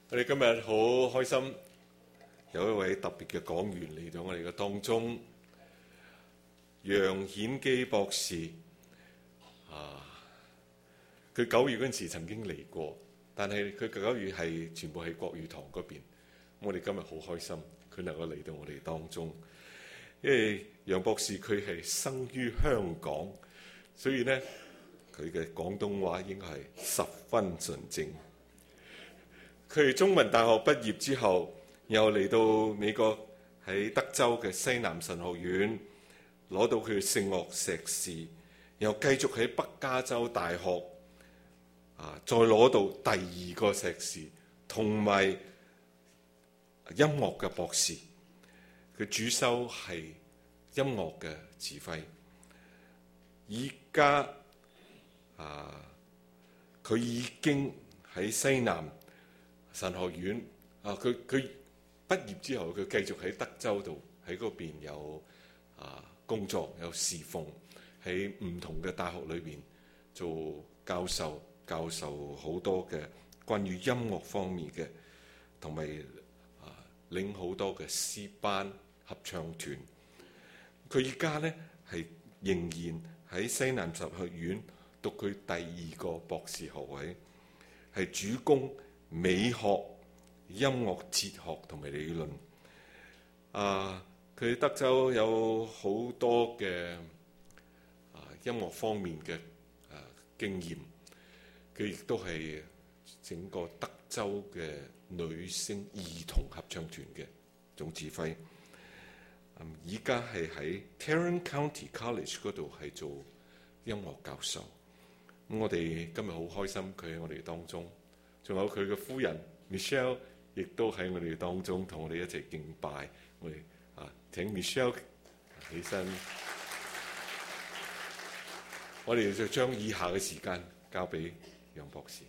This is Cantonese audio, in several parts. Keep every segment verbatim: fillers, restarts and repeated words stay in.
我哋今日好開心，有一位特別嘅講員嚟到我哋嘅當中，楊顯基博士。啊，佢九月嗰陣時曾經嚟過，但係佢九月係全部喺國語堂嗰邊。我哋今日好開心，佢能夠嚟到我哋當中。因為楊博士佢係生於香港，所以呢，佢嘅廣東話應該係十分純正。佢中文大學畢業之後，又嚟到美國喺德州嘅西南神學院攞到佢嘅聖樂碩士，又繼續喺北加州大學啊，再攞到第二個碩士，同埋音樂嘅博士。佢主修係音樂嘅指揮。而家啊，佢已經喺西南神學院啊，佢佢畢業之後，佢繼續喺德州度喺嗰邊有啊工作，有侍奉喺唔同嘅大學裏邊做教授，教授好多嘅關於音樂方面嘅，同埋啊領好多嘅詩班合唱團。佢而家呢係仍然喺西南神學院讀佢第二個博士學位，係主攻美學、音樂哲學同埋理論。啊，佢德州有好多嘅啊音樂方面嘅啊經驗。佢亦都係整個德州嘅女聲兒童合唱團嘅總指揮。而家係喺 Tarrant County College 嗰度係做音樂教授。咁我哋今日好開心，佢喺我哋當中。仲有佢嘅夫人 Michelle， 亦都喺我哋當中同我哋一齊敬拜。我哋啊，請 Michelle 起身。我哋就將以下嘅時間交俾楊博士。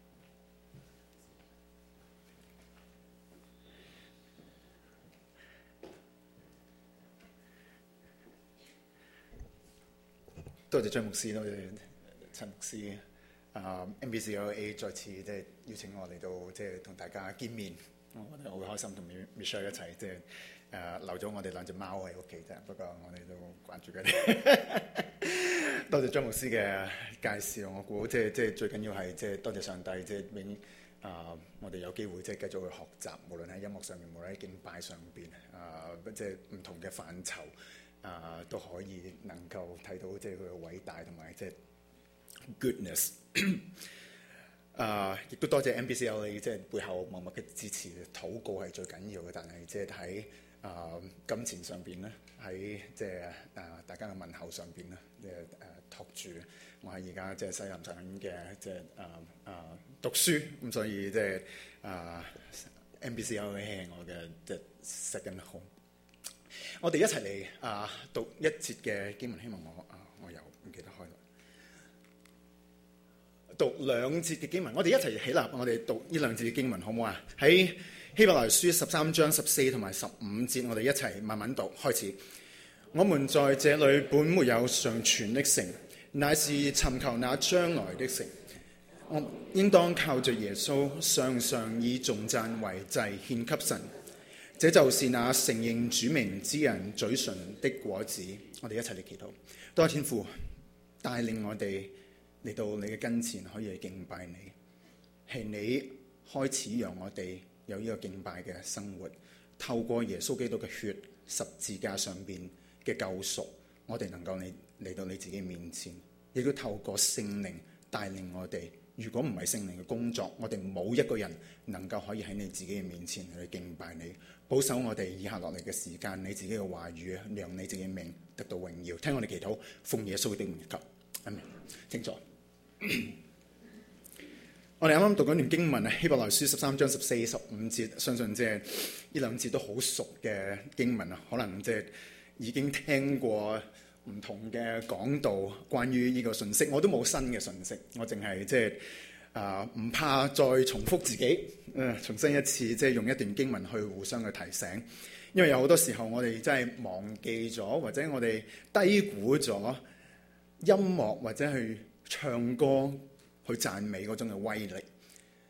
多謝張牧師，多謝陳牧師。啊、uh, M B C L A 再次即係邀請我嚟到即係同大家見面，我覺得好開心同 Michelle 一齊即係誒留咗我哋兩隻貓喺屋企啫。不過我哋都關注佢哋。多謝張牧師嘅介紹，我估即係即係最緊要係即係多謝上帝，即係永啊我哋有機會即係繼續去學習，無論喺音樂上面，無論喺敬拜上邊啊，即係唔同嘅範疇啊，都可以能夠睇到即係佢嘅偉大同埋即係 goodness。啊，亦都多謝 M B C L A 即係背後默默嘅支持，禱告係最緊要嘅。但係即係喺啊金錢上邊咧，喺即係啊大家嘅問候上邊咧，即係誒托住我喺而家即係西南神學院嘅即係啊啊讀書咁，所以即係啊 M B C L A 係我嘅即係 second home。我哋一齊嚟啊讀一節嘅經文，希望我啊我又唔記得開啦。讀兩節嘅經文，我哋一齊起立，我哋讀呢兩節嘅經文好唔好啊？喺希伯來書十三章十四同埋十五節，我哋一齊慢慢讀。開始，我們在這裏本沒有尚存的城，乃是尋求那將來的城。我應當靠着耶穌，常常以頌讚為祭獻給神。這就是那承認主名之人嘴唇的果子。我哋一齊嚟祈禱。多謝天父帶領我哋嚟到你嘅跟前，可以去敬拜你。係你開始讓我哋有呢個敬拜嘅生活，透過耶穌基督嘅血，十字架上邊嘅救贖，我哋能夠嚟嚟到你自己面前，亦都透過聖靈帶領我哋。如果唔係聖靈嘅工作，我哋冇一個人能夠可以喺你自己嘅面前去敬拜你。保守我哋以下落嚟嘅時間，你自己嘅話語，讓你自己嘅名得到榮耀。聽我哋祈禱，奉耶穌的名求，阿們。請坐。我哋啱啱讀嗰段經文啊，希伯來書十三章十四、十五節，相信即係呢兩節都好熟嘅經文啊，可能即係已經聽過唔同嘅講道關於呢個信息，我都冇新嘅信息，我淨係即係啊唔怕再重複自己，誒、呃、重新一次即係用一段經文去互相去提醒，因為有好多時候我哋真係忘記咗，或者我哋低估咗音樂或者去唱歌去讚美嗰種嘅威力。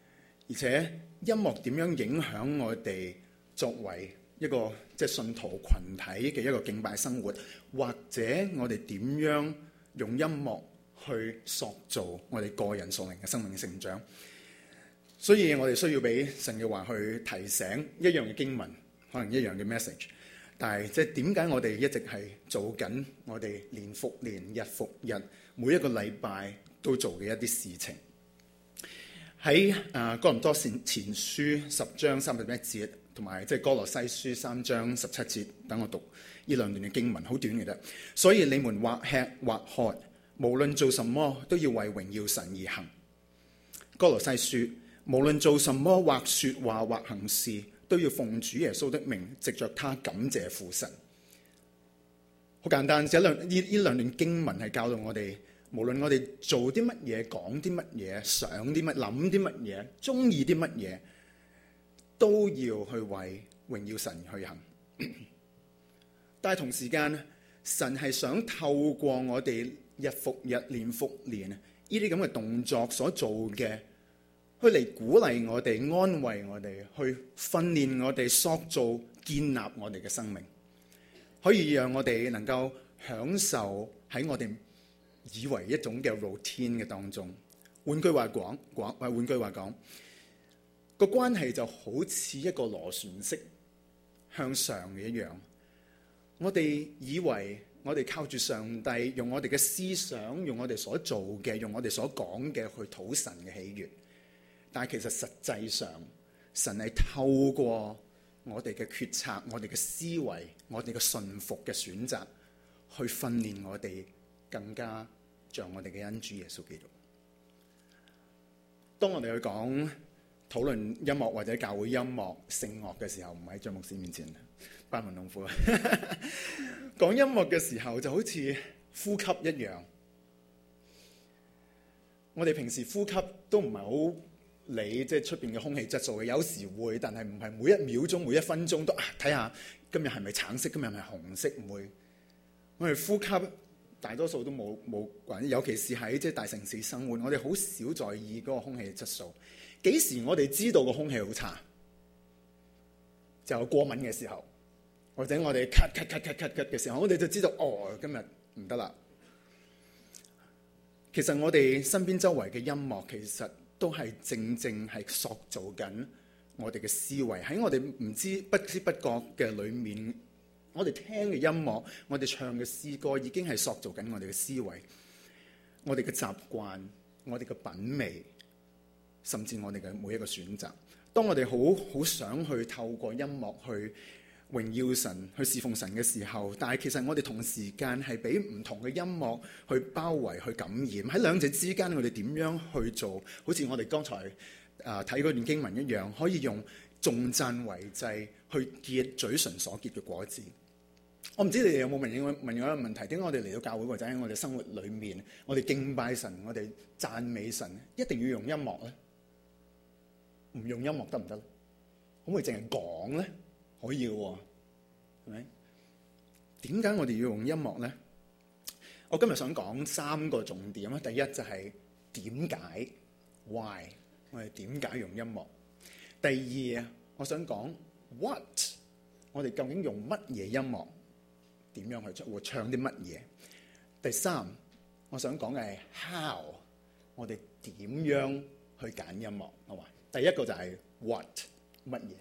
而且音樂點樣影響我哋作為一個即係信徒群體嘅一個敬拜生活，或者我哋點樣用音樂去塑造我哋個人屬靈嘅生命成長。所以我哋需要俾神嘅話去提醒一樣嘅經文，可能一樣嘅 message， 但係即係點解我哋一直係做緊我哋年復年、日復日，每一個禮拜都做嘅一啲事情。喺啊哥林多前書十章三十一節，同埋即係哥羅西書三章十七節，等我讀呢兩段嘅經文，好短嘅啫。所以你們或吃或喝，無論做什麼，都要為榮耀神而行。哥羅西書，無論做什麼，或說話或行事，都要奉主耶穌的名，藉着他感謝父神。好簡單，這兩呢呢兩段經文係教導我哋，無論我哋做啲乜嘢、講啲乜嘢、想啲乜、諗啲乜嘢、中意啲乜嘢，都要去為榮耀神去行。但係同時間，神係想透過我哋日復日、年復年呢啲咁嘅動作所做嘅，去嚟鼓勵我哋、安慰我哋、去訓練我哋、塑造、建立我哋嘅生命，可以讓我哋能夠享受喺我哋以為一種嘅 routine 嘅當中。換句話講，講或換句話講，個關係就好似一個螺旋式向上嘅一樣。我哋以為我哋靠住上帝，用我哋嘅思想，用我哋所做嘅，用我哋所講嘅去討神嘅喜悅。但係其實實際上，神係透過我哋嘅決策、我哋嘅思維、我哋嘅信服嘅選擇，去訓練我哋更加像我哋嘅恩主耶穌基督。當我哋去講討論音樂或者教會音樂聖樂嘅時候，唔喺張牧師面前班門弄斧啊！講音樂嘅時候就好似呼吸一樣，我哋平時呼吸都唔係好理即係出邊嘅空氣質素嘅，有時會，但係唔係每一秒鐘、每一分鐘都啊睇下今日係咪橙色，今日係咪紅色，唔會。我哋呼吸大多數都冇冇關，尤其是喺即係大城市生活，我哋好少在意嗰個空氣質素。幾時我哋知道個空氣好差？就有過敏嘅時候，或者我哋咳咳咳咳咳咳嘅時候，我哋就知道哦，今日唔得啦。其實我哋身邊周圍嘅音樂，其實都係正正係塑造緊我哋嘅思維。喺我哋唔知不知不覺嘅裏面，我哋聽嘅音樂，我哋唱嘅詩歌，已經係塑造緊我哋嘅思維、我哋嘅習慣、我哋嘅品味，甚至我哋嘅每一個選擇。當我哋好好想去透過音樂去榮耀神、去侍奉神嘅時候，但係其實我哋同時間係俾唔同嘅音樂去包圍、去感染。喺兩者之間，我哋點樣去做？好似我哋剛才啊睇嗰段經文一樣，可以用頌讚為祭去結嘴唇所結嘅果子。我唔知你哋有冇問我問我一個問題？點解我哋嚟到教會或者喺我哋生活裏面，我哋敬拜神、我哋讚美神，一定要用音樂咧？唔用音樂得唔得咧？可唔可以淨係講咧？可以嘅喎，係咪？點解我哋要用音樂咧？我今日想講三個重點啊。第一就係點解 why 我哋點解用音樂？第二啊，我想講 what 我哋究竟用乜嘢音樂？點樣去唱？會唱啲乜嘢？第三，我想講嘅係 how 我哋點樣去揀音樂？好嘛？第一個就係 what 乜嘢？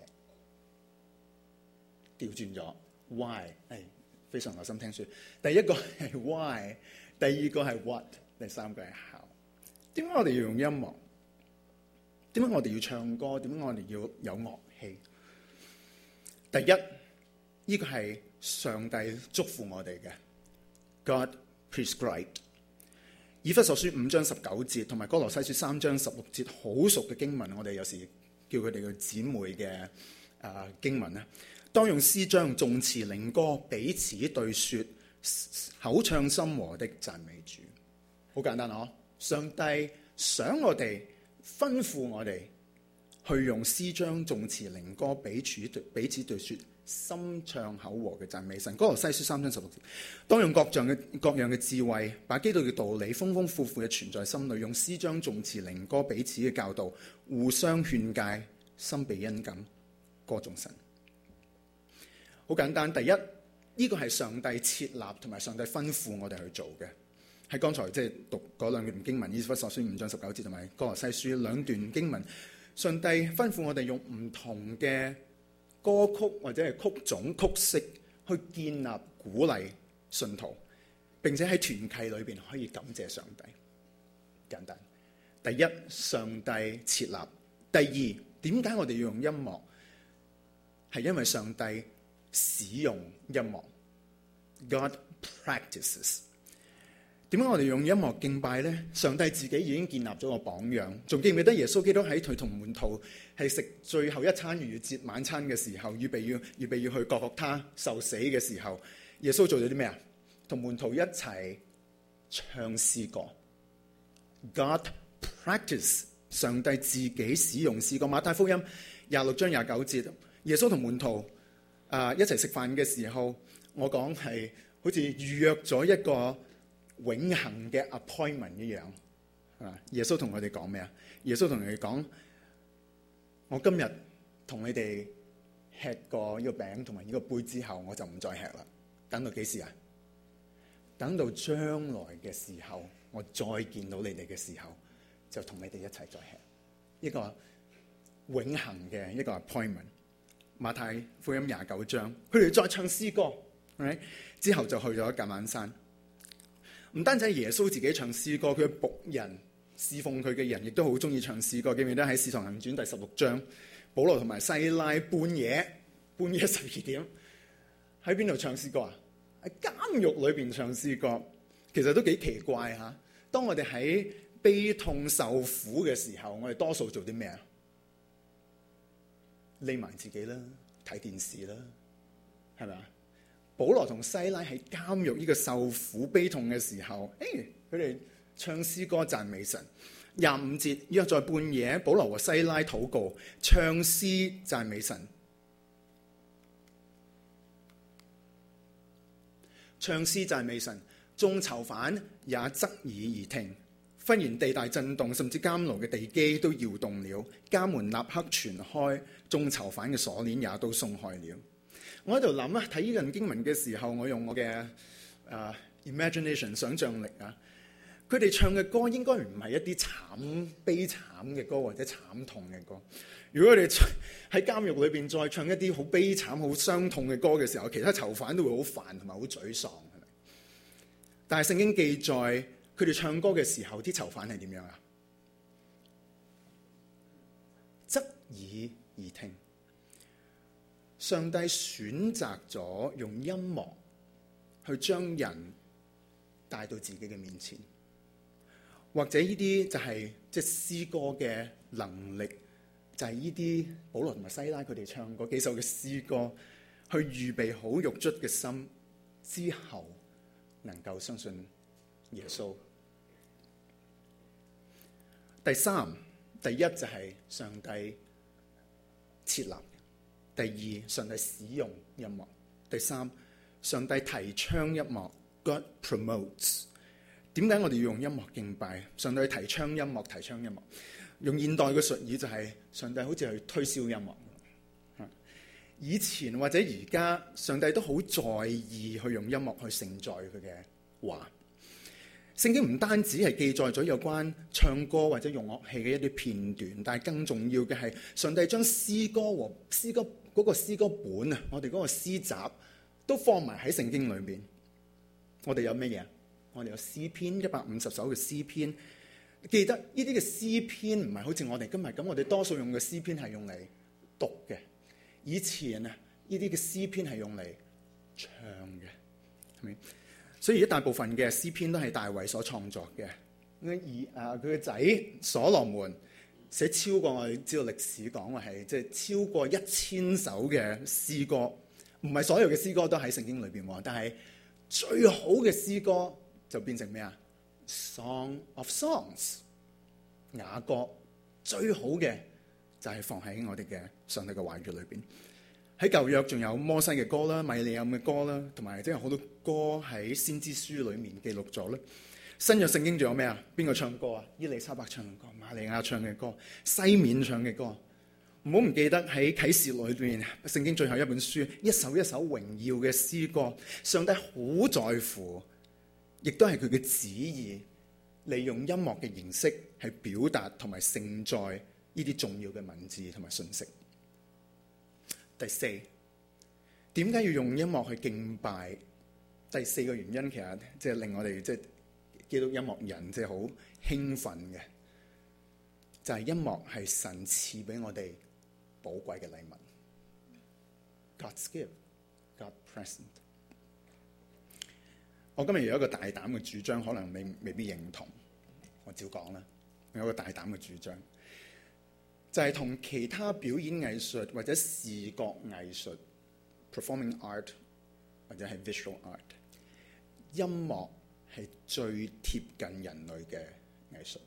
調轉咗 why， 誒非常留心聽書。第一個係 why， 第二個係 what， 第三個係 how。點解我哋要用音樂？點解我哋要唱歌？點解我哋要有樂器？第一，呢個係上帝祝福我哋嘅 God prescribed。以弗所書五章十九節同埋哥羅西書三章十六節好熟嘅經文，我哋有時叫佢哋嘅姊妹嘅啊、呃、經文咧。當用詩章、頌詞、靈歌彼此對説，口唱心和的讚美主。好簡單嗬！上帝想我哋，吩咐我哋去用詩章、頌詞、靈歌彼此彼此對説，心暢口和嘅讚美神。歌羅西書三章十六節，當用各樣嘅各樣嘅智慧，把基督嘅道理豐豐富富嘅存在心裏，用詩章、頌詞、靈歌彼此嘅教導，互相勸戒，心被恩感，歌頌神。好簡單，第一，呢個係上帝設立同埋上帝吩咐我哋去做嘅。喺剛才即係讀嗰兩段經文，以弗所書五章十九節同埋歌羅西書兩段經文，上帝吩咐我哋用唔同嘅歌曲或者係曲種曲式去建立鼓勵信徒，並且喺團契裏邊可以感謝上帝。簡單，第一，上帝設立；第二，點解我哋要用音樂？係因為上帝使用音樂 ，God practices。點解我哋用音樂敬拜呢？上帝自己已經建立咗個榜樣。仲記唔記得耶穌基督喺佢同門徒係食最後一餐逾越節晚餐嘅時候，預備要預備要去各各他受死嘅時候，耶穌做咗啲咩啊？同門徒一齊唱詩歌。God practice， 上帝自己使用詩歌。馬太福音廿六章廿九節，耶穌同門徒啊、呃、一齊食飯嘅時候，我講係好似預約咗一個永恆嘅 appointment 一樣，啊！耶穌同佢哋講咩啊？耶穌同佢哋講：我今日同你哋吃過呢個餅同埋呢個杯之後，我就唔再吃啦。等到幾時啊？等到將來嘅時候，我再見到你哋嘅時候，就同你哋一齊再吃。一個永恆嘅一個 appointment。馬太福音廿九章，佢哋再唱詩歌，係之後就去咗橄欖山。唔單止係耶穌自己唱詩歌，佢嘅僕人侍奉佢嘅人亦都好中意唱詩歌。記唔記得喺《使徒行傳》第十六章，保羅同埋西拉半夜半夜十二點喺邊度唱詩歌啊？喺監獄裏邊唱詩歌，其實都幾奇怪嚇。當我哋喺悲痛受苦嘅時候，我哋多數做啲咩啊？匿埋自己啦，睇電視啦，係咪啊？保羅同西拉喺監獄呢個受苦悲痛嘅時候，誒，佢哋唱詩歌讚美神。廿五節，約在半夜，保羅和西拉禱告，唱詩讚美神。唱詩讚美神，眾囚犯也側耳而聽。忽然地大震動，甚至監牢嘅地基都搖動了，監門立刻全開，眾囚犯嘅鎖鏈也都鬆開了。我喺度諗啊，睇呢段經文嘅時候，我用我嘅啊、uh, imagination 想像力啊，佢哋唱嘅歌應該唔係一啲慘悲慘嘅歌或者慘痛嘅歌。如果佢哋喺監獄裏邊再唱一啲好悲慘、好傷痛嘅歌嘅時候，其他囚犯都會好煩同埋好沮喪，係咪？但係聖經記載，佢哋唱歌嘅時候，啲囚犯係點樣啊？側耳而聽。上帝選擇咗用音樂去將人帶到自己嘅面前，或者呢啲就係即係詩歌嘅能力，就係呢啲保羅同埋西拉佢哋唱嗰幾首嘅詩歌，去預備好獄卒嘅心之後，能夠相信耶穌。第三，第一就係上帝設立。第二，上帝使用音樂。第三，上帝提倡音樂 ，God promotes。點解我哋要用音樂敬拜？上帝提倡音樂，提倡音樂。用現代嘅術語就係上帝好似去推銷音樂。以前或者而家，上帝都好在意去用音樂去承載佢嘅話。聖經唔單止係記載咗有關唱歌或者用樂器嘅一啲片段，但係更重要嘅係上帝將詩歌和詩歌嗰個詩歌本啊，我哋嗰個詩集都放埋喺聖經裏面。我哋有咩嘢？我哋有詩篇一百五十首嘅詩篇。記得呢啲嘅詩篇唔係好似我哋今日咁，我哋多數用嘅詩篇係用嚟讀嘅。以前啊，呢啲嘅詩篇係用嚟唱嘅，係咪？所以一大部分嘅詩篇都係大衛所創作嘅。而啊，佢嘅仔所羅門寫超過，我哋知道歷史講話係即係超過一千首嘅詩歌，唔係所有嘅詩歌都喺聖經裏邊喎。但係最好嘅詩歌就變成咩啊？ Song of Songs， 雅歌最好嘅就係放喺我哋嘅上帝嘅話語裏邊。喺舊約仲有摩西嘅歌啦、米利暗嘅歌啦，同埋即係好多歌喺先知書裏面記錄咗咧。新約聖經仲有咩啊？邊個唱歌啊？伊麗莎白唱嘅歌，瑪利亞唱嘅歌，西面唱嘅歌。唔好唔記得喺啟示錄裏邊，聖經最後一本書，一首一首榮耀嘅詩歌，上帝好在乎，亦都係佢嘅旨意，利用音樂嘅形式係表達同埋承載呢啲重要嘅文字同埋信息。第四，點解要用音樂去敬拜？第四個原因其實即係令我哋即係基督音樂人即係好興奮嘅，就係音樂係神賜俾我哋寶貴嘅禮物。God's gift, God present。我今日有一個大膽嘅主張，可能你未必認同，我照講啦。有一個大膽嘅主張，就係同其他表演藝術或者視覺藝術 （performing art） 或者係 visual art， 音樂係最貼近人類嘅藝術。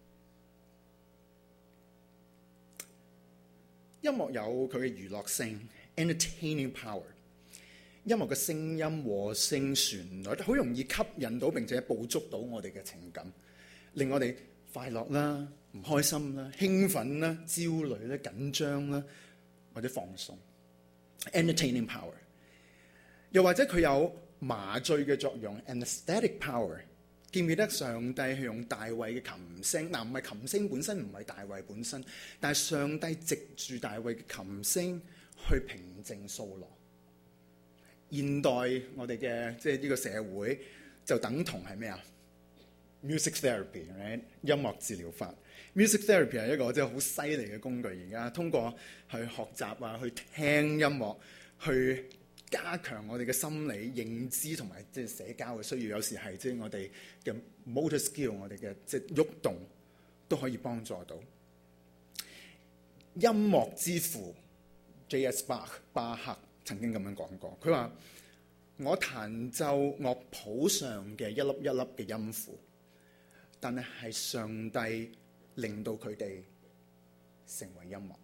音樂有佢嘅娛樂性 （entertaining power）。音樂嘅聲音、和聲、旋律好容易吸引到並且捕捉到我哋嘅情感，令我哋快樂啦、唔開心啦、興奮啦、焦慮啦、緊張啦，或者放鬆。entertaining power， 又或者佢有麻醉嘅作用 anesthetic power。記唔記得上帝係用大衛嘅琴聲？嗱，唔係琴聲本身，唔係大衛本身，但係上帝藉住大衛嘅琴聲去平靜掃羅。現代我哋嘅即係呢個社會就等同係咩啊 ？music therapy，right？ 音樂治療法。music therapy 係一個即係好犀利嘅工具。而家通過去學習啊，去聽音樂，去加強我哋嘅心理認知同埋即係社交嘅需要。有時係即係我哋嘅 motor skill， 我哋嘅即係喐動都可以幫助到。音樂之父 J S Bach 巴赫曾經咁樣講過，佢話：我彈奏樂譜上嘅一粒一粒嘅音符，但係係上帝令到佢哋成為音樂。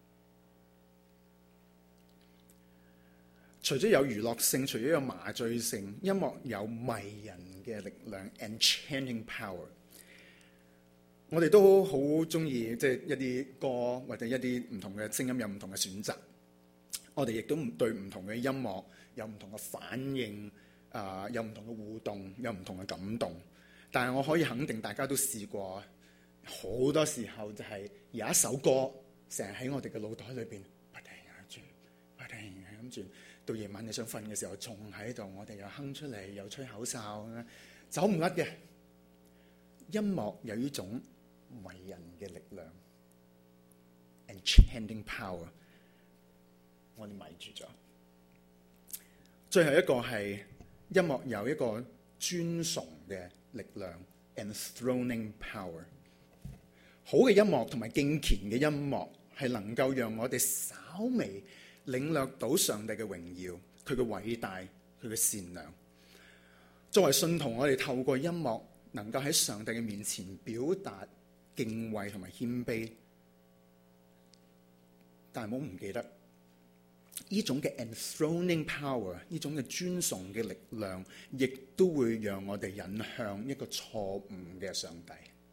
除咗有娛樂性，除咗有麻醉性，音樂有迷人嘅力量 （enchanting power）。我哋都好中意即係一啲歌或者一啲唔同嘅聲音有唔同嘅選擇。我哋亦都對唔同嘅音樂有唔同嘅反應，啊、呃，有唔同嘅互動，有唔同嘅感動。但係我可以肯定，大家都試過，好多時候就係有一首歌成日喺我哋嘅腦袋裏邊不停咁轉，不停咁轉，到夜晚你想瞓嘅時候仲喺度，我哋又哼出嚟，又吹口哨，走唔甩嘅。音樂有呢種迷人嘅力量 ，enchanting power。我哋迷住咗。最後一個係音樂有一個尊崇嘅力量 ，enthroning power。好嘅音樂同埋敬虔嘅音樂係能夠讓我哋稍微領略到上帝嘅榮耀，佢嘅偉大，佢嘅善良。作為信徒，我哋透過音樂能夠喺上帝嘅面前表達敬畏同埋謙卑，但係唔好唔記得。呢種嘅 enthroning power， 呢種嘅尊崇嘅力量，亦都會讓我哋引向一個錯誤嘅上帝，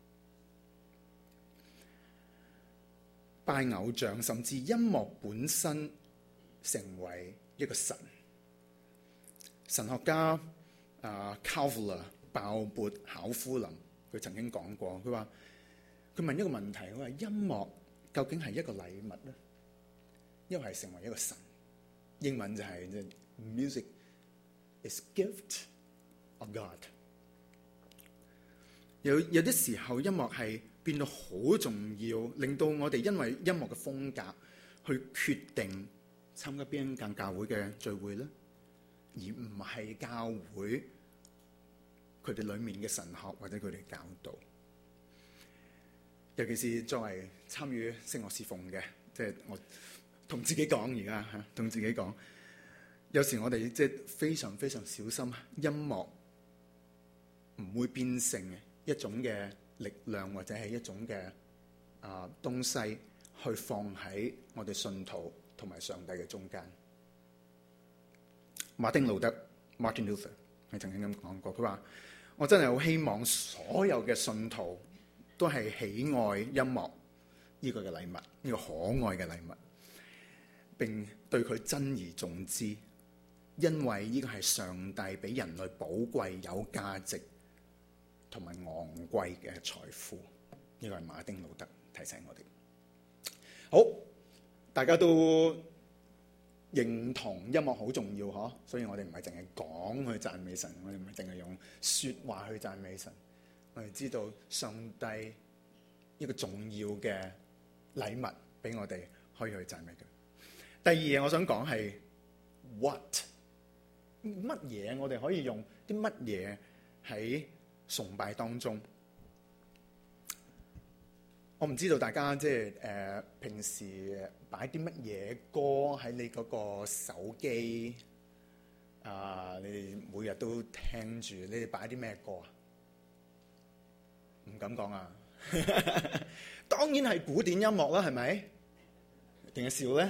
拜偶像，甚至音樂本身成為一個神。神學家啊 Calvert 鮑勃考夫林，佢曾經講過，佢話佢問一個問題，佢話音樂究竟係一個禮物咧，因為係成為一個神？英文就係、是、music is gift of God。有有啲時候音樂係變到好重要，令到我哋因為音樂嘅風格去決定參加邊一間教會嘅聚會咧，而唔係教會佢哋裡面嘅神學或者佢哋教導。尤其是作為參與聖樂侍奉嘅，即係我。同自己講而家嚇，同自己講，有時我哋即係非常非常小心，音樂唔會變成一種嘅力量或者係一種嘅啊東西去放喺我哋信徒同埋上帝嘅中間。馬丁路德 Martin Luther 係曾經咁講過，佢話：我真係好希望所有嘅信徒都係喜愛音樂呢個嘅禮物，呢個可愛嘅禮物，並對佢珍而重之，因為呢個係上帝俾人類寶貴、有價值同埋昂貴嘅財富。呢個係馬丁路德提醒我哋。好，大家都認同音樂好重要嗬，所以我哋唔係淨係講去讚美神，我哋唔係淨係用説話去讚美神，我哋知道上帝一個重要嘅禮物俾我哋可以去讚美佢。第二嘢我想講係 what 乜嘢，我哋可以用啲乜嘢喺崇拜當中。我唔知道大家即係誒平時擺啲乜嘢歌喺你嗰個手機啊、呃？你哋每日都聽住，你哋擺啲咩歌啊？唔敢講啊！當然係古典音樂啦，係咪？定係笑咧？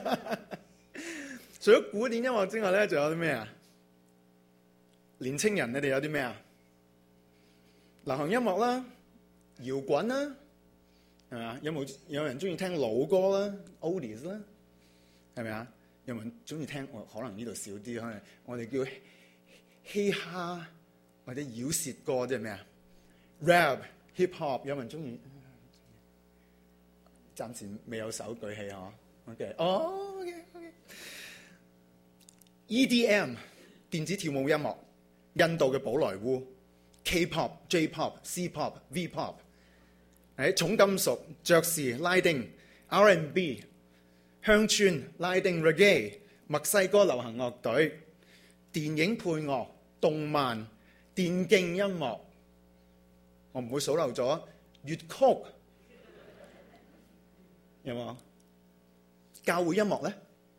除咗古典音樂之外咧，仲有啲咩啊？年青人，你哋有啲咩啊？流行音樂啦，搖滾啦。係咪啊？有冇有人中意聽老歌啦 ，oldies 啦，係咪啊？有冇人中意聽？可能呢度少啲，可能我哋叫嘻哈或者饒舌歌，即係咩啊 ？rap、hip hop， 有冇人中意？暫時未有手舉起嗬。OK， 哦 ，OK，OK。E D M 電子跳舞音樂，印度嘅寶萊塢 ，K-pop、J-pop、C-pop、V-pop。喺重金屬、爵士、拉丁、R and B、鄉村、拉丁、reggae、墨西哥流行樂隊、電影配樂、動漫、電競音樂，我唔會數漏咗粵曲，有冇？教會音樂咧？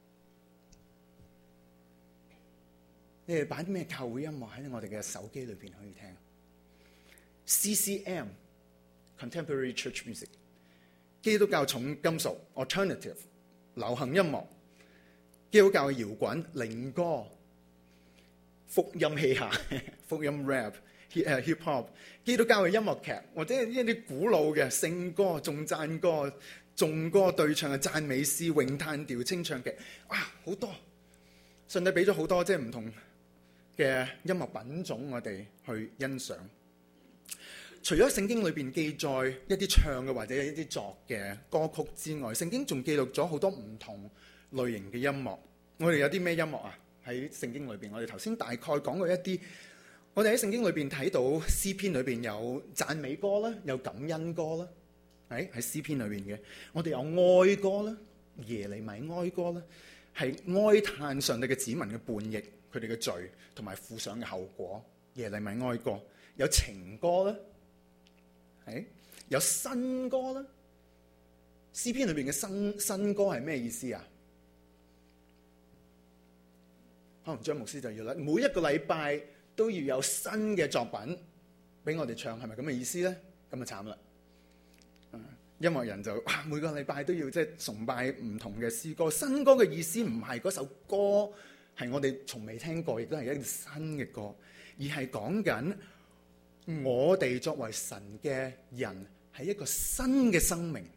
你哋擺啲咩教會音樂喺我哋嘅手機裏邊可以聽 ？C C M。Contemporary Church Music， 基督教重金屬 Alternative 流行音樂，基督教嘅搖滾靈歌，福音嘻哈福音 rap hip hop， 基督教嘅音樂劇或者一啲古老嘅聖歌、頌讚歌、頌歌對唱嘅讚美詩、詠嘆調、清唱劇，哇好多！上帝俾咗好多即係唔同嘅音樂品種，我哋去欣賞。除咗聖經裏邊記載一啲唱嘅或者一啲作嘅歌曲之外，聖經仲記錄咗好多唔同類型嘅音樂。我哋有啲咩音樂啊？喺聖經裏邊，我哋頭先大概講過一啲。我哋喺聖經裏邊睇到詩篇裏邊有讚美歌啦，有感恩歌啦，喺喺詩篇裏邊嘅。我哋有哀歌啦，耶利米哀歌啦，係哀嘆上帝嘅子民嘅叛逆，佢哋嘅罪同埋付上嘅後果。耶利米哀歌有情歌啦。係有新歌啦，詩篇裏邊嘅新新歌係咩意思啊？可能張牧師就要啦，每一個禮拜都要有新嘅作品俾我哋唱，係咪咁嘅意思咧？咁就慘啦！音樂人就哇，每個禮拜都要即係崇拜唔同嘅詩歌。新歌嘅意思唔係嗰首歌係我哋從未聽過，亦都係一個新嘅歌，而係講緊。我哋作為神嘅人係一個新嘅生命，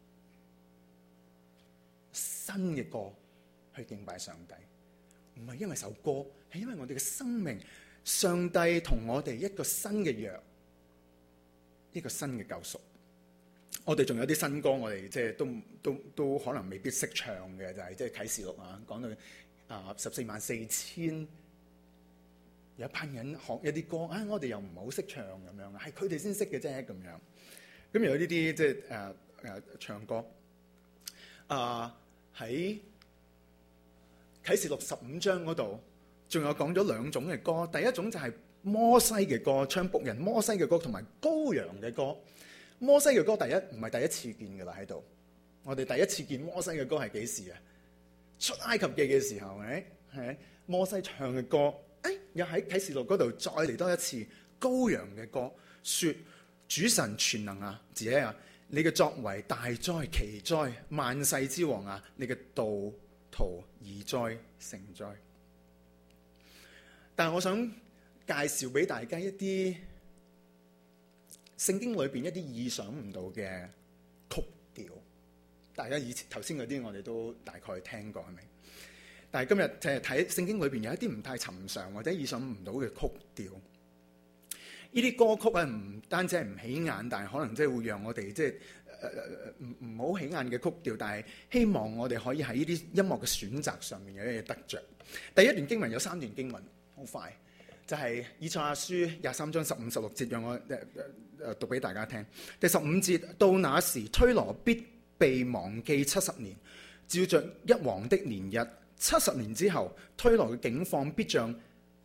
新嘅歌去敬拜上帝，唔係因為首歌，係因為我哋嘅生命，上帝同我哋一個新嘅約，一個新嘅救贖。我哋仲有啲新歌，我哋即係都都都可能未必識唱嘅，就係即係啟示錄啊，講到啊十四萬四千。有一班人學一啲歌，啊，我哋又唔係好識唱咁樣，係佢哋先識嘅啫咁樣。咁有呢啲即係誒誒唱歌。啊喺啟示錄十五章嗰度，仲有講咗兩種嘅歌。第一種就係摩西嘅歌，唱僕人摩西嘅歌，同埋羔羊嘅歌。摩西嘅歌第一唔係第一次見㗎啦喺度。我哋第一次見摩西嘅歌係幾時啊？出埃及記嘅時候，係係摩西唱嘅歌。誒，又喺啟示錄嗰度再嚟多一次羔羊嘅歌，說主神全能啊，自己啊， 你嘅作為大哉奇哉，萬世之王啊！你嘅道途宜哉誠哉。但係我想介紹俾大家一啲聖經裏邊一啲意想唔到嘅曲調。大家以前頭先嗰啲我哋都大概聽過係咪？但係今日就係睇聖經裏邊有一啲唔太尋常或者意想唔到嘅曲調。呢啲歌曲啊，唔單止係唔起眼，但係可能即係會讓我哋即係誒唔唔好起眼嘅曲調，但係希望我哋可以喺呢啲音樂嘅選擇上面有一嘢得着。第一段經文有三段經文，好快，就係以賽亞書廿三章十五十六節，讓我誒誒誒讀俾大家聽。第十五節，到那時推羅必被忘記七十年，照着一王的年日。七十年之後，推羅嘅境況必像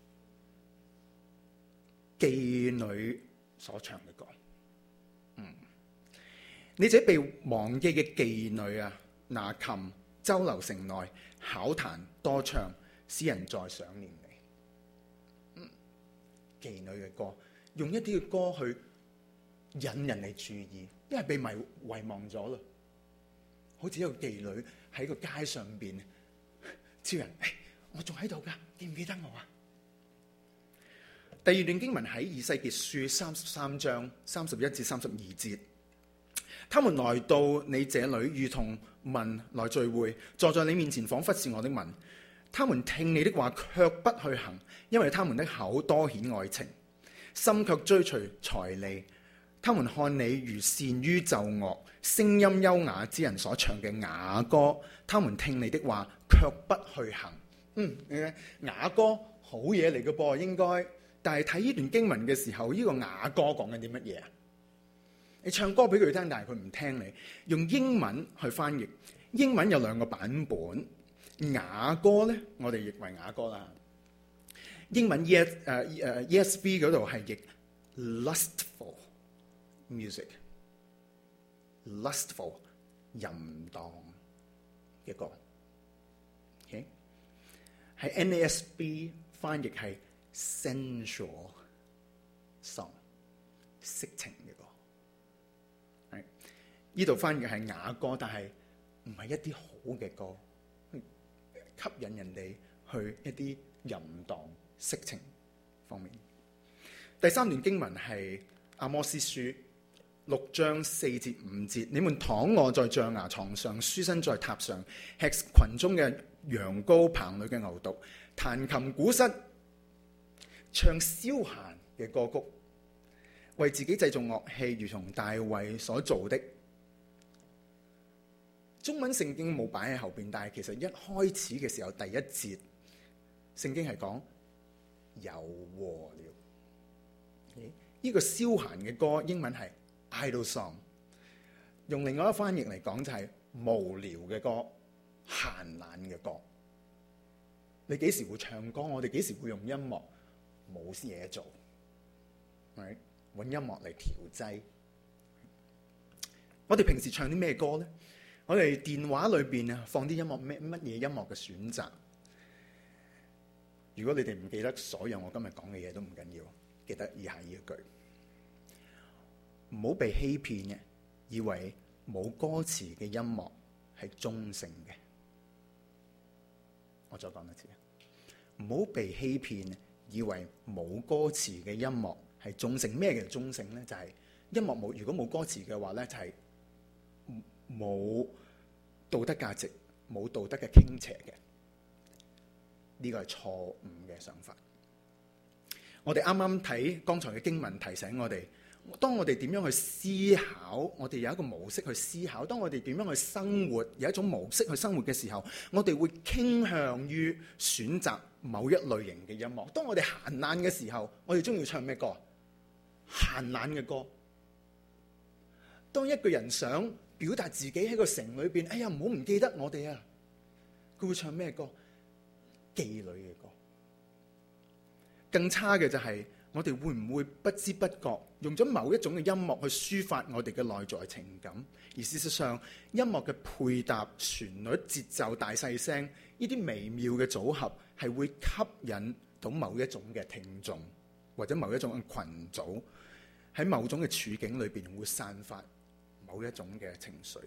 妓女所唱嘅歌。嗯，你這被忘記嘅妓女啊，拿琴周流城內，巧彈多唱，使人再想念你。嗯，妓女嘅歌，用一啲嘅歌去引人嚟注意，因為被迷遺忘咗啦。好似一個妓女喺個街上邊招人，哎，我仲喺度噶，記唔記得我啊？第二段經文喺以西結書三十三章三十一至三十二節，他們來到你這裏，如同民來聚會，坐在你面前，仿佛是我的民。他們聽你的話，卻不去行，因為他們的口多顯愛情，心卻追隨財利。他們看你如善於奏樂，聲音優雅之人所唱嘅雅歌。他們聽你的話，卻不去行。嗯，雅歌好嘢嚟嘅噃，應該。但係睇呢段經文嘅時候，呢、這個雅歌講緊啲乜嘢啊？你唱歌俾佢聽，但係佢唔聽你。用英文去翻譯，英文有兩個版本。雅歌咧，我哋譯為雅歌啦。英文 E S 誒誒 E S V 嗰度係譯 lustful music，lustful 淫蕩嘅歌。OK， 喺 N A S B 翻譯係 sensual song， 色情嘅歌。係呢度翻譯係雅歌，但係唔係一啲好嘅歌，吸引人哋去一啲淫蕩色情方面。第三段經文係阿摩司書六章四至五節，你們躺臥在象牙床上，舒身在榻上，吃群中嘅羊羔，棚裏嘅牛犢，彈琴鼓瑟，唱消閒嘅歌曲，為自己製造樂器，如同大衛所做的。中文聖經冇擺喺後邊，但係其實一開始嘅時候第一節聖經係講有禍了。呢、這個消閒嘅歌英文係 idle song， 用另外一個翻譯嚟講就係無聊嘅歌、閒懶嘅歌。你幾時會唱歌？我哋幾時會用音樂？冇嘢做，揾、right? 音樂嚟調劑。我哋平時唱啲咩歌咧？我哋電話裏邊啊放啲音樂，咩乜嘢音樂嘅選擇？如果你哋唔記得所有我今日講嘅嘢都唔緊要，記得以下呢一句：唔好被欺騙嘅，以為冇歌詞嘅音樂係中性嘅。我再講一次，唔好被欺騙，以為冇歌詞嘅音樂係中性。咩叫中性咧？就係、是、音樂冇，如果冇歌詞嘅話咧，就係、是。冇道德價值，冇道德嘅傾斜嘅，呢個係錯誤嘅想法。我哋啱啱睇剛才嘅經文提醒我哋，當我哋點樣去思考，我哋有一個模式去思考。當我哋點樣去生活，有一種模式去生活嘅時候，我哋會傾向於選擇某一類型嘅音樂。當我哋閒懶嘅時候，我哋中意唱咩歌？閒懶嘅歌。當一個人想表達自己喺個城裏邊，哎呀，唔好唔記得我哋啊！佢會唱咩歌？妓女嘅歌。更差嘅就係、是、我哋會唔會不知不覺用咗某一種嘅音樂去抒發我哋嘅內在情感？而事實上，音樂嘅配搭、旋律、節奏、大細聲，呢啲微妙嘅組合係會吸引到某一種嘅聽眾，或者某一種嘅群組喺某種嘅處境裏邊會散發某一種嘅情緒。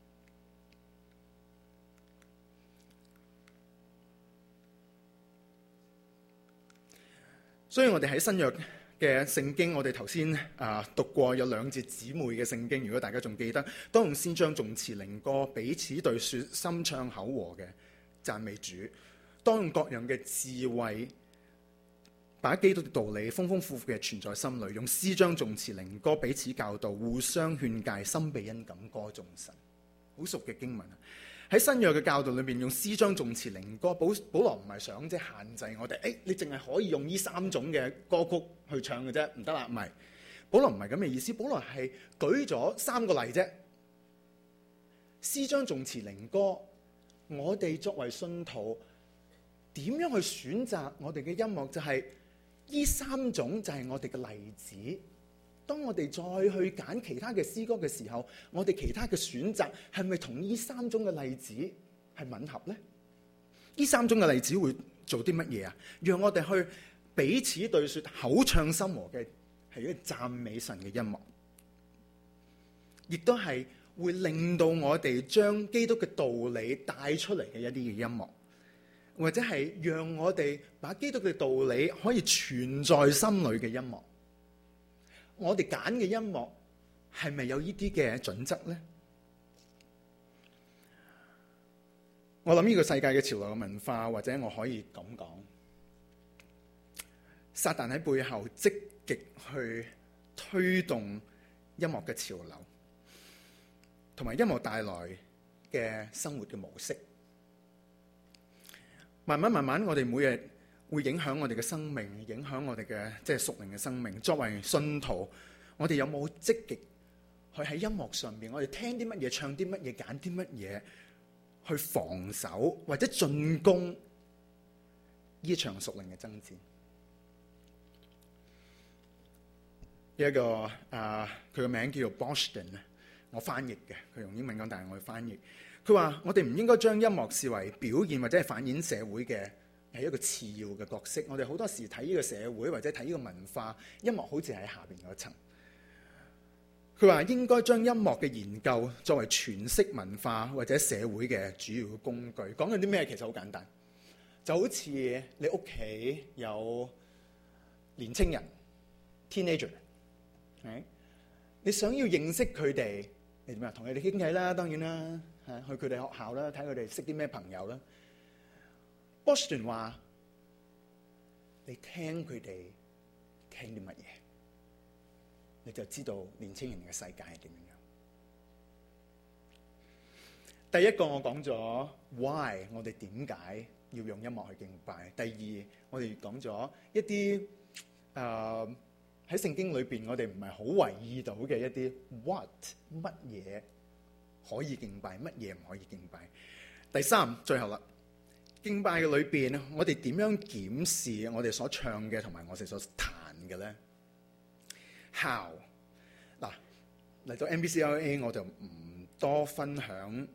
所以我哋喺新約嘅聖經，我哋頭先啊讀過有兩節姊妹嘅聖經，如果大家仲記得，當用詩章、頌詞、靈歌彼此對説，心暢口和嘅讚美主；當用各樣嘅智慧，把基督嘅道理豐豐富富嘅存在心裏，用詩章、頌詞、靈歌彼此教導，互相勸戒，心被恩感歌頌神。好熟嘅經文啊！喺新約嘅教導裏面，用詩章、頌詞、靈歌，保保羅唔係想即係限制我哋，誒、哎，你淨係可以用呢三種嘅歌曲去唱嘅啫，唔得啦，唔係。保羅唔係咁嘅意思，保羅係舉咗三個例啫。詩章、頌詞、靈歌，我哋作為信徒點樣去選擇我哋嘅音樂？就係呢三種就係我哋嘅例子。當我哋再去揀其他嘅詩歌嘅時候，我哋其他嘅選擇係咪同呢三種嘅例子係吻合呢？呢三種嘅例子會做啲乜嘢啊？讓我哋去彼此對説，口唱心和嘅係一個讚美神嘅音樂，亦都係會令到我哋將基督嘅道理帶出嚟嘅一啲嘅音樂，或者係讓我哋把基督嘅道理可以存在心裏嘅音樂。我哋揀嘅音樂係咪有呢啲嘅準則呢？我諗呢個世界嘅潮流嘅文化，或者我可以咁講，撒旦喺背後積極去推動音樂嘅潮流，同埋音樂帶來嘅生活嘅模式。慢慢慢慢，我哋每日會影響我哋嘅生命，影響我哋嘅即係屬靈嘅生命。作為信徒，我哋有冇積極去喺音樂上邊，我哋聽啲乜嘢，唱啲乜嘢，揀啲乜嘢，去防守或者進攻呢一場屬靈嘅爭戰？有一個啊，佢、呃、個名叫做 Boston 啊，我翻譯嘅，佢用英文講，但係我去翻譯。佢話：我哋唔應該將音樂視為表現或者係反映社會嘅係一個次要嘅角色。我哋好多時睇呢個社會或者睇呢個文化，音樂好似喺下邊嗰層。佢話應該將音樂嘅研究作為詮釋文化或者社會嘅主要嘅工具。講緊啲咩？其實好簡單，就好似你屋企有年青人 teenager， 你想要認識佢哋，你點啊？同佢哋傾偈啦，當然啦。去佢哋學校啦，睇佢哋識啲咩朋友啦。Boston 話：你聽佢哋聽啲乜嘢，你就知道年青人嘅世界係點樣。第一個我講咗 why， 我哋點解要用音樂去敬拜。第二，我哋講咗一啲誒喺聖經裏邊我哋唔係好為意到嘅一啲 what 乜嘢可以敬拜，乜嘢唔可以敬拜。第三，最後啦，敬拜嘅裏邊，我哋點樣檢視我哋所唱嘅同埋我哋所彈嘅咧 ？How 嗱，嚟到 M B C L A 我就唔多分享呢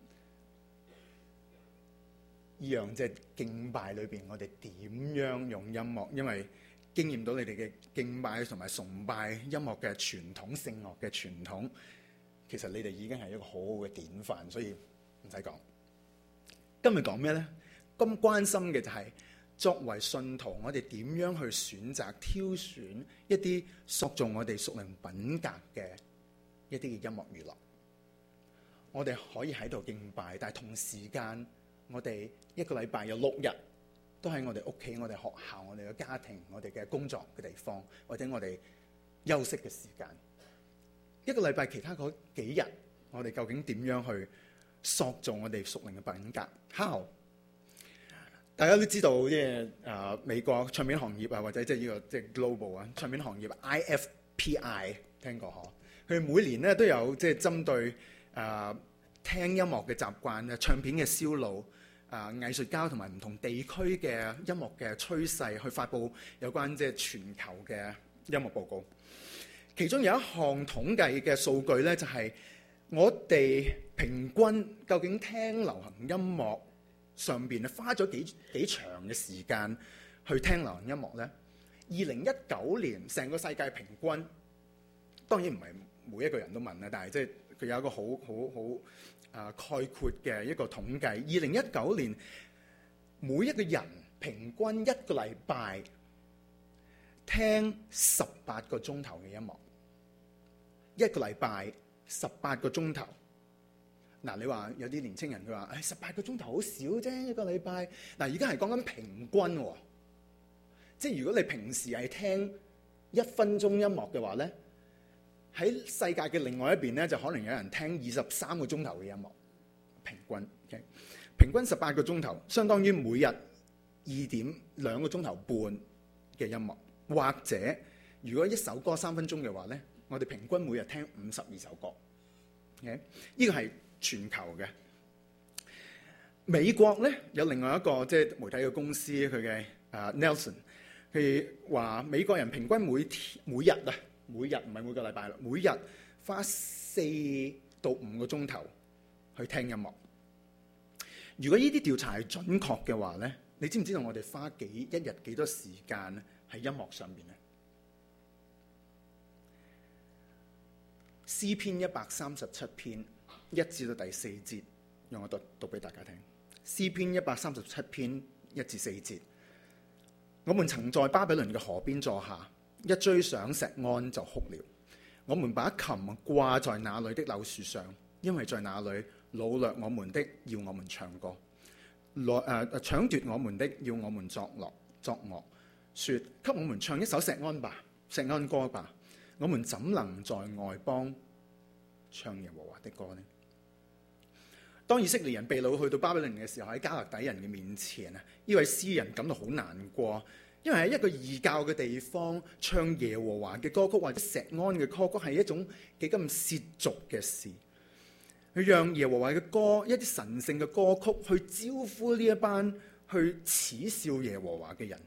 樣即係敬拜裏邊我哋點樣用音樂，因為經驗到你哋嘅敬拜同埋崇拜音樂嘅傳統、聖樂嘅傳統。其實你哋已經係一個好好嘅典範，所以唔使講。今日講咩呢？咁關心嘅就係、是、作為信徒，我哋點樣去選擇挑選一啲塑造我哋屬靈品格嘅一啲嘅音樂娛樂。我哋可以喺度敬拜，但係同時間我哋一個禮拜有六日都喺我哋屋企、我哋學校、我哋嘅家庭、我哋嘅工作嘅地方，或者我哋休息嘅時間。一個禮拜其他嗰幾日，我哋究竟點樣去塑造我哋屬靈嘅品格 ？How？ 大家都知道，即係啊美國唱片行業啊，或者即係呢個即係 global 啊唱片行業 I F P I 聽過嗬？佢每年咧都有即係針對啊、呃、聽音樂嘅習慣啊、唱片嘅銷路啊、呃、藝術家同埋唔同地區嘅音樂嘅趨勢，去發布有關即係全球嘅音樂報告。其中有一項統計嘅數據咧，就係我哋平均究竟聽流行音樂上邊花咗幾幾長嘅時間去聽流行音樂咧？二零一九年成個世界平均，當然唔係每一個人都問啦，但係即係佢有一個好好好啊概括嘅一個統計。二零一九年每一個人平均一個禮拜聽十八個鐘頭嘅音樂，一個禮拜十八個鐘頭。嗱，你話有啲年青人佢話，誒十八個鐘頭好少啫，一個禮拜。嗱，而家係講緊平均喎，即係如果你平時係聽一分鐘音樂嘅話咧，喺世界嘅另外一邊咧，就可能有人聽二十三個鐘頭嘅音樂，平均。Okay? 平均十八個鐘頭，相當於每日二點兩個鐘頭半嘅音樂。或者如果一首歌三分鐘嘅話咧，我哋平均每日聽五十二首歌。Okay? 呢個係全球嘅。美國咧有另外一個即係媒體嘅公司，佢嘅啊 Nelson， 佢話美國人平均每天每日啊，每日唔係每個禮拜啦，每日花四到五個鐘頭去聽音樂。如果呢啲調查係準確嘅話咧，你知唔知道我哋花幾一日幾多時間喺音樂上面咧？詩篇一百三十七篇一至到第四節，讓我讀讀俾大家聽。詩篇一百三十七篇一至四節，我們曾在巴比倫嘅河邊坐下，一追上錫安就哭了。我們把琴掛在那裏的柳樹上，因為在那裏擄掠我們的要我們唱歌，來誒搶奪我們的要我們作樂作樂，說給我們唱一首錫安吧，錫安歌吧。我們怎能在外邦唱耶和華的歌呢？當以色列人被擄去到巴比倫嘅時候，喺迦勒底人嘅面前啊，呢位詩人感到好難過，因為喺一個異教嘅地方唱耶和華嘅歌曲或者錫安嘅歌曲係一種幾咁褻瀆嘅事。佢讓耶和華嘅歌，一啲神聖嘅歌曲去招呼呢一班去恥笑耶和華嘅人。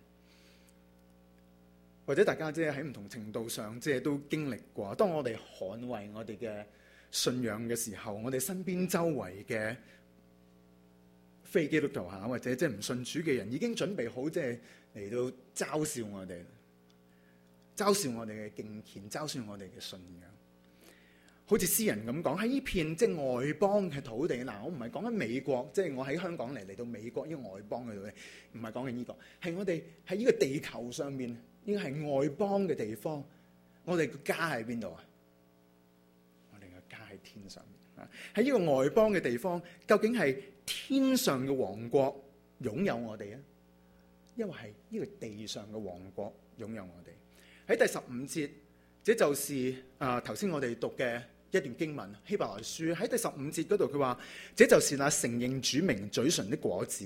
或者大家即係喺唔同程度上即係都經歷過，當我哋捍衛我哋嘅信仰嘅時候，我哋身邊周圍嘅非基督徒嚇，或者即係唔信主嘅人已經準備好即係嚟到嘲笑我哋，嘲笑我哋嘅敬虔，嘲笑我哋嘅信仰。好似詩人咁講，喺呢片即係外邦嘅土地，嗱，我唔係講緊美國，即係我喺香港嚟嚟到美國呢個外邦嘅土地，唔係講緊呢個，係我哋喺呢個地球上面，應該係外邦嘅地方。我哋個家喺邊度啊？我哋個家喺天上面啊！喺呢個外邦嘅地方，究竟係天上嘅王國擁有我哋啊，因為係呢個地上嘅王國擁有我哋？喺第十五節，這就是啊頭先我哋讀嘅一段經文，希伯來書喺第十五節嗰度，佢話：這就是那承認主名嘴唇的果子。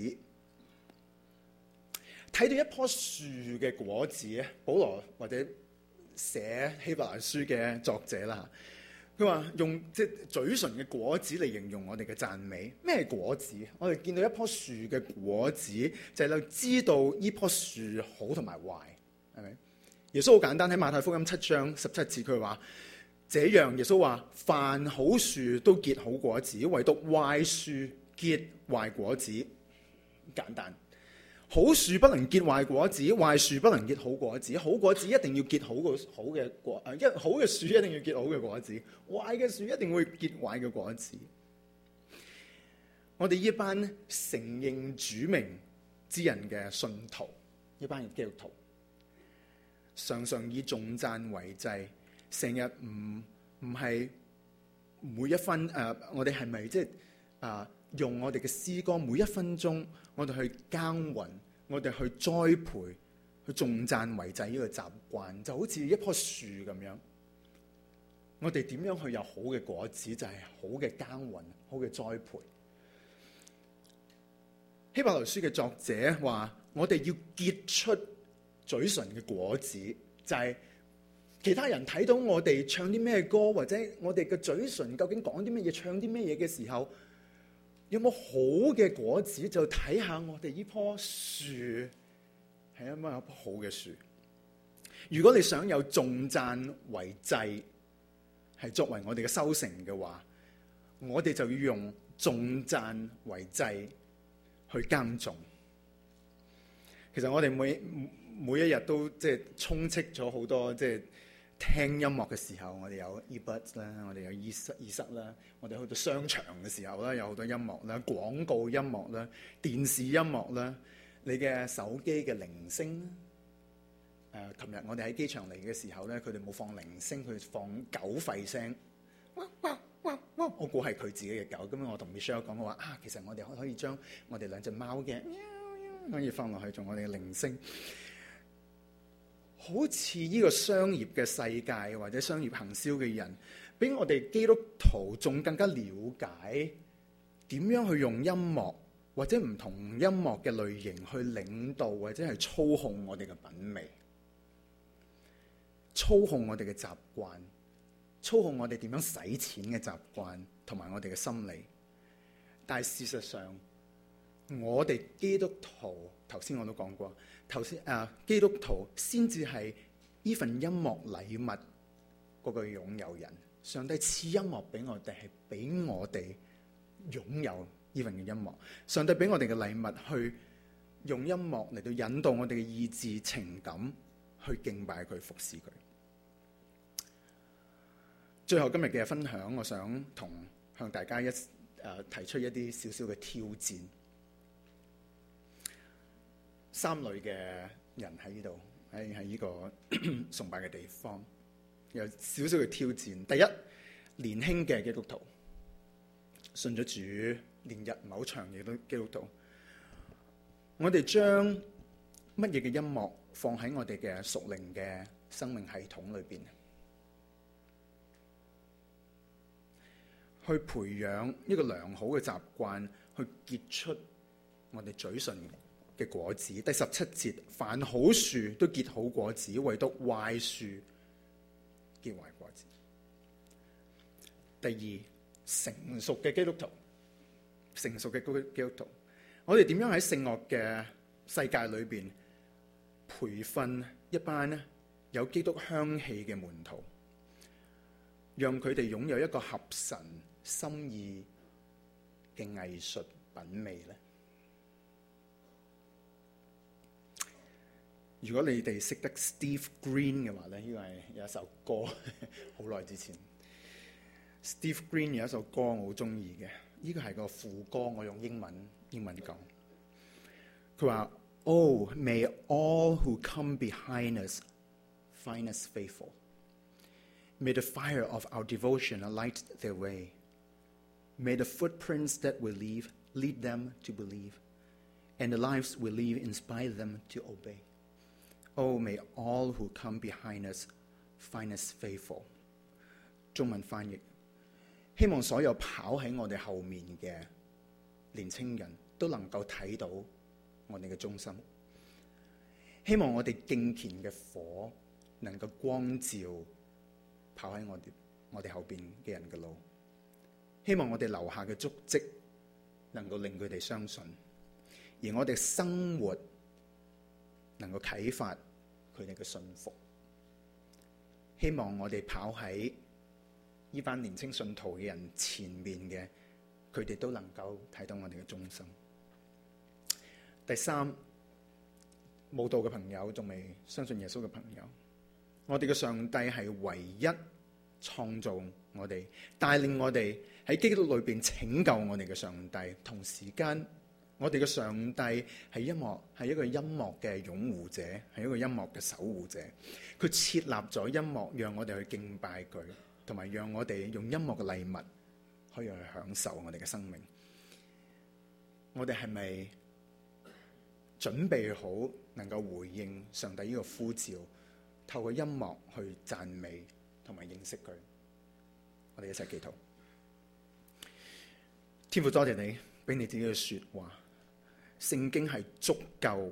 睇到一棵樹嘅果子咧，保羅或者寫希伯來書嘅作者啦，佢話用即係嘴唇嘅果子嚟形容我哋嘅讚美。咩係果子？我哋見到一棵樹嘅果子，就係你知道呢棵樹好同埋壞，係咪？耶穌好簡單，喺馬太福音七章十七節，佢話：這樣耶穌話，凡好樹都結好果子，唯獨壞樹結壞果子。簡單，好樹不能結壞果子，壞樹不能結好果子。好果子一定要結好個好嘅果，誒一好嘅樹一定要結好嘅果子，壞嘅樹一定會結壞嘅果子。我哋呢班承認主名之人嘅信徒，呢班基督徒，常常以頌讚為祭，成日唔唔係每一分誒、呃，我哋係咪即係啊？用我哋嘅詩歌每一分鐘，我哋去耕耘，我哋去栽培，去頌讚為祭呢個習慣，就好似一棵樹咁樣。我哋點樣去有好嘅果子，就係、是、好嘅耕耘，好嘅栽培。希伯來書嘅作者話：我哋要結出嘴唇嘅果子，就係、是、其他人睇到我哋唱啲咩歌，或者我哋嘅嘴唇究竟講啲乜嘢，唱啲咩嘢嘅時候，有冇好嘅果子，就睇下我哋呢棵樹係一棵好嘅樹。如果你想有頌讚為祭，係作為我哋嘅收成嘅話，我哋就要用頌讚為祭去耕種。其實我哋每每一日都即係充斥咗好多即係聽音樂嘅時候，我哋有 earbuds 啦，我哋有耳塞耳塞啦，我哋去到商場嘅時候啦，有好多音樂啦，廣告音樂啦，電視音樂啦，你嘅手機嘅鈴聲啦。誒、呃，琴日我哋喺機場嚟嘅時候咧，佢哋冇放鈴聲，佢放狗吠聲。哇哇哇哇！我估係佢自己嘅狗。咁我同 Michelle 講我話啊，其實我哋可可以將我哋兩隻貓嘅可以放落去做我哋嘅鈴聲。好似呢個商業嘅世界或者商業行銷嘅人，比我哋基督徒仲更加了解點樣去用音樂或者唔同音樂嘅類型去領導或者係操控我哋嘅品味，操控我哋嘅習慣，操控我哋點樣使錢嘅習慣同埋我哋嘅心理。但係事實上，我哋基督徒頭先我都講過，頭先啊基督徒先至係呢份音樂禮物嗰個擁有人。上帝賜音樂俾我哋，係俾我哋擁有呢份嘅音樂。上帝俾我哋嘅禮物，去用音樂嚟到引導我哋嘅意志、情感，去敬拜佢、服侍佢。最後今日嘅分享，我想同向大家一誒、呃、提出一啲少少嘅挑戰。三類嘅人喺呢度，喺喺呢個崇拜嘅地方，有少少嘅挑戰。第一，年輕嘅基督徒，信咗主年日唔係好長嘅都基督徒，我哋將乜嘢嘅音樂放喺我哋嘅屬靈嘅生命系統裏邊，去培養一個良好嘅習慣，去結出我哋嘴唇嘅果子。第十七節，凡好樹都結好果子，唯獨壞樹結壞果子。第二，成熟嘅基督徒，成熟嘅基督徒，我哋點樣喺聖樂嘅世界裏邊培訓一班呢有基督香氣嘅門徒，讓佢哋擁有一個合神心意嘅藝術品味呢？如果你哋識得 Steve Green 嘅話咧，呢個係有一首歌，好耐之前。Steve Green 有一首歌我好中意嘅，呢個係個副歌，我用英文英文講。佢話：Oh, may all who come behind us find us faithful. May the fire of our devotion light their way. May the footprints that we leave lead them to believe, and the lives we live inspire them to obey.Oh, may all who come behind us find us faithful. 中文翻譯，希望所有跑喺我哋後面嘅年青人都能夠睇到我哋嘅忠心。希望我哋敬虔嘅火能夠光照跑喺我哋我哋後邊嘅人嘅路。希望我哋留下嘅足跡能夠令佢哋相信，而我哋生活能夠啟發佢哋嘅信服。希望我哋跑喺呢班年青信徒嘅人前面嘅，佢哋都能夠睇到我哋嘅忠心。第三，冇道嘅朋友，仲未相信耶穌嘅朋友，我哋嘅上帝係唯一創造我哋、帶領我哋喺基督裏邊拯救我哋嘅上帝。同時間，我哋嘅上帝係音樂，係一個音樂嘅擁護者，係一個音樂嘅守護者。佢設立咗音樂，讓我哋去敬拜佢，同埋讓我哋用音樂嘅禮物可以去享受我哋嘅生命。我哋係咪準備好能夠回應上帝呢個呼召，透過音樂去讚美同埋認識佢？我哋一齊祈禱。天父，多謝你俾你自己嘅說話。聖經係足夠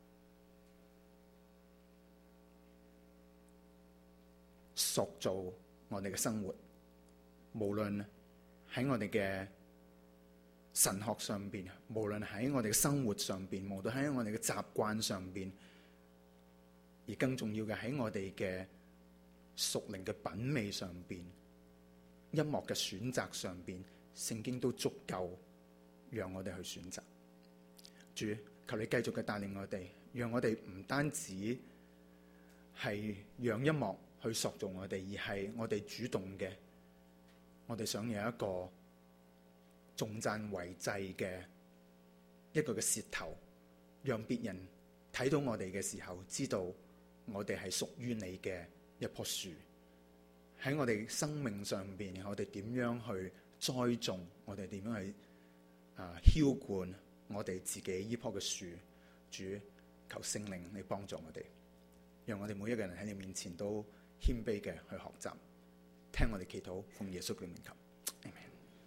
塑造我哋嘅生活，無論喺我哋嘅神學上邊，無論喺我哋嘅生活上邊，無論喺我哋嘅習慣上邊，而更重要嘅喺我哋嘅屬靈嘅品味上邊，音樂嘅選擇上邊，聖經都足夠讓我哋去選擇。主，求你繼續嘅帶領我哋，讓我哋唔單止係讓音樂去塑造我哋，而係我哋主動嘅，我哋想有一個頌讚為祭嘅一個嘅舌頭，讓別人睇到我哋嘅時候，知道我哋係屬於你嘅一棵樹。喺我哋生命上邊，我哋點樣去栽種，我哋點樣去啊澆灌我哋自己呢棵嘅樹。主，求聖靈你幫助我哋，讓我哋每一個人喺你面前都謙卑嘅去學習，聽我哋祈禱，奉耶穌嘅名求。